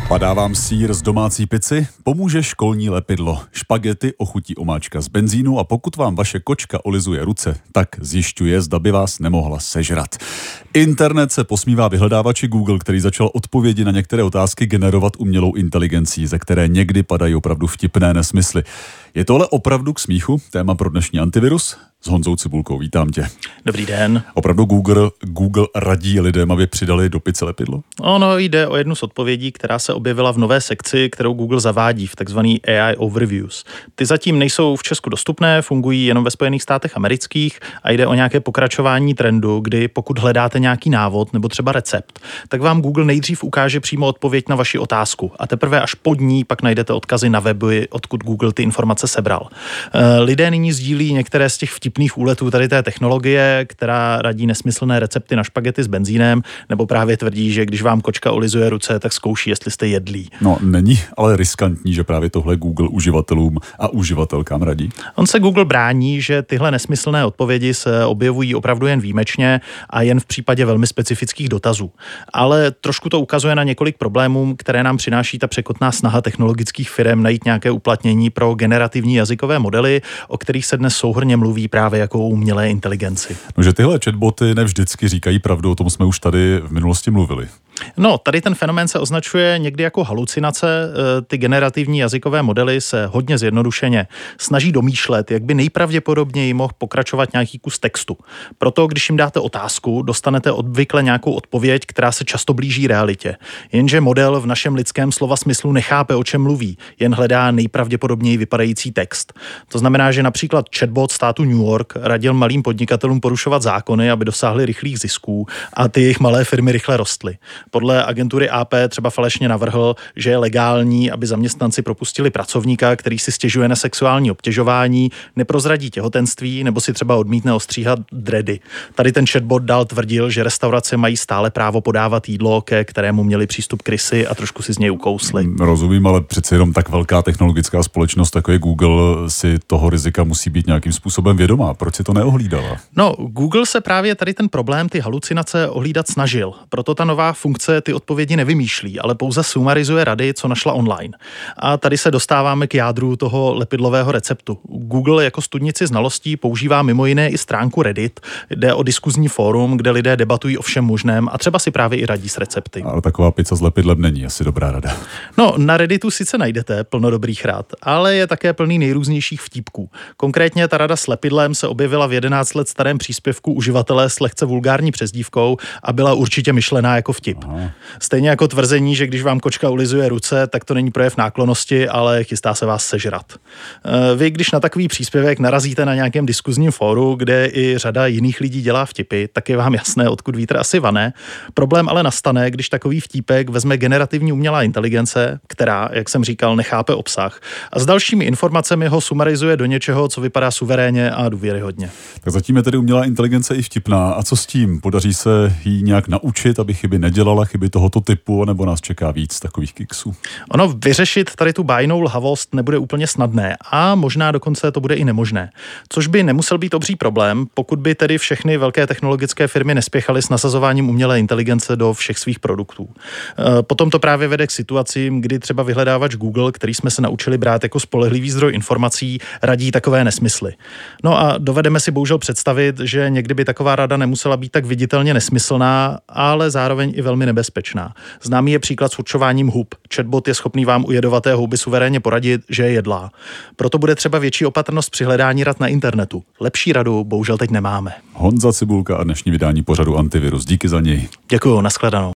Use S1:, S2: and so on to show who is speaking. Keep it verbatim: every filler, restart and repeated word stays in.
S1: Padá vám sýr z domácí pici? Pomůže školní lepidlo. Špagety ochutí omáčka z benzínu a pokud vám vaše kočka olizuje ruce, tak zjišťuje, zda by vás nemohla sežrat. Internet se posmívá vyhledávači Google, který začal odpovědi na některé otázky generovat umělou inteligencí, ze které někdy padají opravdu vtipné nesmysly. Je to ale opravdu k smíchu? Téma pro dnešní Antivirus s Honzou Cibulkou. Vítám tě.
S2: Dobrý den.
S1: Opravdu Google, Google radí lidem, aby přidali do pice lepidlo?
S2: Ono jde o jednu z odpovědí, která se objevila v nové sekci, kterou Google zavádí v takzvaný A I Overviews. Ty zatím nejsou v Česku dostupné, fungují jenom ve Spojených státech amerických a jde o nějaké pokračování trendu, kdy pokud hledáte nějaký návod nebo třeba recept, tak vám Google nejdřív ukáže přímo odpověď na vaši otázku a teprve až pod ní pak najdete odkazy na weby, odkud Google ty informace sebral. Lidé nyní sdílí některé z těch vtipných úletů tady té technologie, která radí nesmyslné recepty na špagety s benzínem, nebo právě tvrdí, že když vám kočka olizuje ruce, tak zkouší, jestli jste jedlí.
S1: No, není ale riskantní, že právě tohle Google uživatelům a uživatelkám radí?
S2: On se Google brání, že tyhle nesmyslné odpovědi se objevují opravdu jen výjimečně a jen v případě velmi specifických dotazů. Ale trošku to ukazuje na několik problémů, které nám přináší ta překotná snaha technologických firem najít nějaké uplatnění pro generativní jazykové modely, o kterých se dnes souhrnně mluví právě jako o umělé inteligenci.
S1: No, že tyhle chatboty nevždycky říkají pravdu, o tom jsme už tady v minulosti mluvili.
S2: No, tady ten fenomén se označuje někdy jako halucinace. Ty generativní jazykové modely se hodně zjednodušeně snaží domýšlet, jak by nejpravděpodobněji mohl pokračovat nějaký kus textu. Proto, když jim dáte otázku, dostanete obvykle nějakou odpověď, která se často blíží realitě. Jenže model v našem lidském slova smyslu nechápe, o čem mluví, jen hledá nejpravděpodobněji vypadající text. To znamená, že například chatbot státu New York radil malým podnikatelům porušovat zákony, aby dosáhli rychlých zisků a ty jejich malé firmy rychle rostly. Podle agentury A P třeba falešně navrhl, že je legální, aby zaměstnanci propustili pracovníka, který si stěžuje na sexuální obtěžování, neprozradí těhotenství nebo si třeba odmítne ostříhat dredy. Tady ten chatbot dál tvrdil, že restaurace mají stále právo podávat jídlo, ke kterému měli přístup krysy a trošku si z něj ukousli.
S1: Rozumím, ale přece jenom tak velká technologická společnost, jako je Google, si toho rizika musí být nějakým způsobem vědomá. Proč si to neohlídala?
S2: No, Google se právě tady ten problém, ty halucinace ohlídat snažil. Proto ta nová funkce ty odpovědi nevymýšlí, ale pouze sumarizuje rady, co našla online. A tady se dostáváme k jádru toho lepidlového receptu. Google jako studnici znalostí používá mimo jiné i stránku Reddit, jde o diskuzní fórum, kde lidé debatují o všem možném a třeba si právě i radí s recepty.
S1: Ale taková pizza s lepidlem není asi dobrá rada.
S2: No, na Redditu sice najdete plno dobrých rad, ale je také plný nejrůznějších vtípků. Konkrétně ta rada s lepidlem se objevila v jedenáct let starém příspěvku uživatele s lehce vulgární přezdívkou a byla určitě myšlená jako vtip. Aha. Stejně jako tvrzení, že když vám kočka ulizuje ruce, tak to není projev náklonnosti, ale chystá se vás sežrat. Vy, když na takový příspěvek narazíte na nějakém diskuzním fóru, kde i řada jiných lidí dělá vtipy, tak je vám jasné, odkud vítr asi vane. Problém ale nastane, když takový vtípek vezme generativní umělá inteligence, která, jak jsem říkal, nechápe obsah a s dalšími informacemi ho sumarizuje do něčeho, co vypadá suverénně a důvěryhodně.
S1: Tak zatím je tedy umělá inteligence i vtipná. A co s tím? Podaří se jí nějak naučit, aby chyby nedělala, chyby tohoto typu, nebo nás čeká víc takových kiksů?
S2: Ono vyřešit tady tu bájnou lhavost nebude úplně snadné a možná dokonce to bude i nemožné. Což by nemusel být obří problém, pokud by tedy všechny velké technologické firmy nespěchaly s nasazováním umělé inteligence do všech svých produktů. Potom to právě vede k situacím, kdy třeba vyhledávač Google, který jsme se naučili brát jako spolehlivý zdroj informací, radí takové nesmysly. No a dovedeme si bohužel představit, že někdy by taková rada nemusela být tak viditelně nesmyslná, ale zároveň i velmi nebezpečná. Známý je příklad s určováním hub. Chatbot je schopný vám u jedovaté houby suverénně poradit, že je jedlá. Proto bude třeba větší opatrnost při hledání rad na internetu. Lepší radu bohužel teď nemáme.
S1: Honza Cibulka a dnešní vydání pořadu Antivirus. Díky za něj.
S2: Děkuju, nashledanou.